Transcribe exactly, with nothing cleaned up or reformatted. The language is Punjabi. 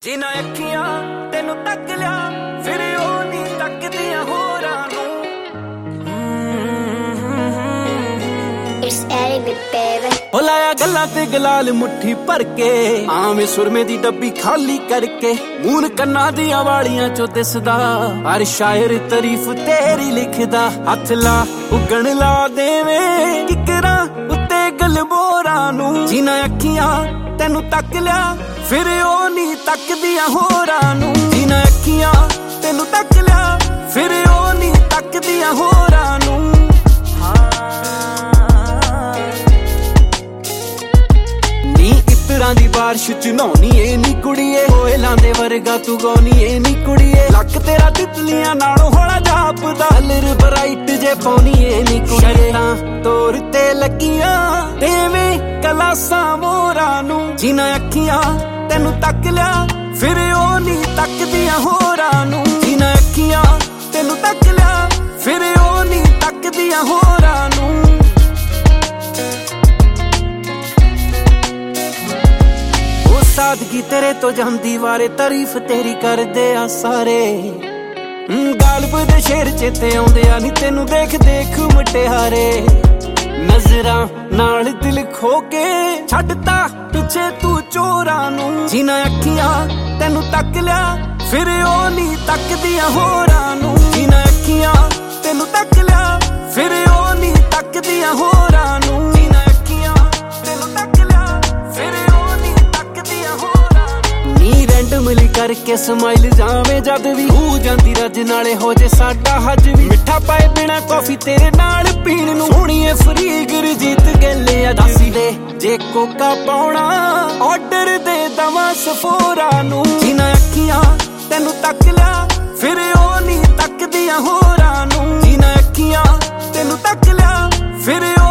ਜਿਨ੍ਹਾਂ ਅੱਖੀਆਂ ਤੈਨੂੰ ਤੱਕ ਲਿਆ ਫਿਰ ਉਹ ਨਹੀਂ ਤੱਕਦੀਆਂ ਹੋਰਾਂ ਨੂੰ। It's Arabic baby। ਉਹ ਲਾਇਆ ਗੱਲਾਂ ਤੇ ਗਲਾਲ ਮੁੱਠੀ ਭਰ ਕੇ, ਆਵੇਂ ਸੁਰਮੇ ਦੀ ਡੱਬੀ ਖਾਲੀ ਕਰਕੇ, ਮੂਨ ਕੰਨਾਂ ਦੀਆਂ ਵਾਲੀਆਂ ਚੋਂ ਦਿਸਦਾ ਹਰ ਸ਼ਾਇਰ ਤਾਰੀਫ ਤੇਰੀ ਲਿਖਦਾ। ਹੱਥ ਲਾ ਉਗਣ ਲਾ ਦੇਵੇਂ ਕਿਕਰਾਂ ਉੱਤੇ ਗਲਬੋਰਾਂ ਨੂੰ। ਜਿਨ੍ਹਾਂ ਅੱਖੀਆਂ ਤੈਨੂੰ ਤੱਕ ਲਿਆ ਫਿਰ ਉਹ ਨਹੀਂ ਤੱਕਦੀਆਂ ਹੋਰਾਂ ਨੂੰ। ਜਿਨ੍ਹਾਂ ਅੱਖੀਆਂ ਤੈਨੂੰ ਤੱਕ ਲਿਆ ਫਿਰ ਉਹ ਨਹੀਂ ਤੱਕਦੀਆਂ ਹੋਰਾਂ ਨੂੰ। ਦੀ ਬਾਰਿਸ਼ ਚ ਨਹਾਉਣੀ ਏ ਨੀ ਕੁੜੀਏ, ਕੋਇਲਾਂ ਦੇ ਵਰਗਾ ਤੂੰ ਗਾਉਣੀ ਏ ਨੀ ਕੁੜੀਏ। ਲੱਕ ਤੇਰਾ ਤਿਤਲੀਆਂ ਨਾਲੋਂ ਹੌਲਾ ਜਾਪਦਾ, ਕਲਰ ਬਰਾਈਟ ਜੇ ਪਾਉਣੀ ਏ ਨੀ ਕੁੜੀਏ। ਤਾਂ ਤੋਰ ਤੇ ਲੱਗੀਆਂ ਦੇਵੇਂ ਕਲਾਸਾਂ ਮੋਰਾਂ ਨੂੰ। ਜਿਨ੍ਹਾਂ ਅੱਖੀਆਂ ਤੈਨੂੰ ਤੱਕ ਲਿਆ ਫਿਰ ਉਹ ਨਹੀਂ ਤੱਕਦੀਆਂ ਹੋਰਾਂ ਨੂੰ। ਜਿਨ੍ਹਾਂ ਅੱਖੀਆਂ ਤੈਨੂੰ ਤੱਕ ਲਿਆ ਫਿਰ ਉਹ ਨਹੀਂ ਤੱਕਦੀਆਂ ਹੋਰਾਂ ਨੂੰ। ਸਾਦਗੀ ਤੇਰੇ ਤੋਂ ਜਾਂਦੀ ਵਾਰੇ ਤਾਰੀਫ ਤੇਰੀ ਕਰਦੇ ਆ ਸਾਰੇ। ਗਾਲਬ ਦੇ ਸ਼ੇਰ ਚੇਤੇ ਆਉਂਦੇ ਆ ਨੀ ਤੈਨੂੰ ਦੇਖ ਦੇਖ ਮੁਟਿਆਰੇ। ਨਜ਼ਰਾਂ ਨਾਲ ਦਿਲ ਖੋ ਕੇ ਛੱਡਤਾ ਪਿੱਛੇ ਤੂੰ ਚੋਰਾਂ ਨੂੰ। ਜਿਨ੍ਹਾਂ ਅੱਖੀਆਂ ਤੈਨੂੰ ਤੱਕ ਲਿਆ ਫਿਰ ਉਹ ਨਹੀਂ ਤੱਕਦੀਆਂ ਹੋਰਾਂ ਨੂੰ। ਜਿਨ੍ਹਾਂ ਅੱਖੀਆਂ ਤੈਨੂੰ ਤੱਕ ਲਿਆ ਫਿਰ ਉਹ ਨਹੀਂ ਤੱਕਦੀਆਂ ਹੋਰਾਂ ਨੂੰ। ਜਿਨ੍ਹਾਂ ਅੱਖੀਆਂ ਤੈਨੂੰ ਤੱਕ ਲਿਆ ਫਿਰ ਮਿਲੀ ਕਰਕੇ ਸਮਾਈਲ ਜਾਵੇਂ ਜਦ ਵੀ ਹੋ ਜਾਂਦੀ ਰੱਜ ਨਾਲੇ ਹੋ ਜੇ ਸਾਡਾ ਹੱਜ ਵੀ। ਮਿੱਠਾ ਪਾਏ ਬਿਨਾ ਕਾਫੀ ਤੇਰੇ ਨਾਲ ਪੀਣ ਨੂੰ ਹੋਣੀਏ ਫਰੀ ਗੁਰਜੀਤ ਗਿੱਲ ਆ। ਦੱਸੀ ਦੇ ਜੇ ਕੋਕਾ ਪਾਉਣਾ ਆਰਡਰ ਦੇ ਦਵਾਂ ਸਫੋਰਾਂ ਨੂੰ। ਜਿਨ੍ਹਾਂ ਅੱਖੀਆਂ ਤੈਨੂੰ ਤੱਕ ਲਿਆ ਫਿਰ ਉਹ ਨਹੀਂ ਤੱਕਦੀਆਂ ਹੋਰਾਂ ਨੂੰ। ਜਿਨ੍ਹਾਂ ਅੱਖੀਆਂ ਤੈਨੂੰ ਤੱਕ ਲਿਆ ਫਿਰ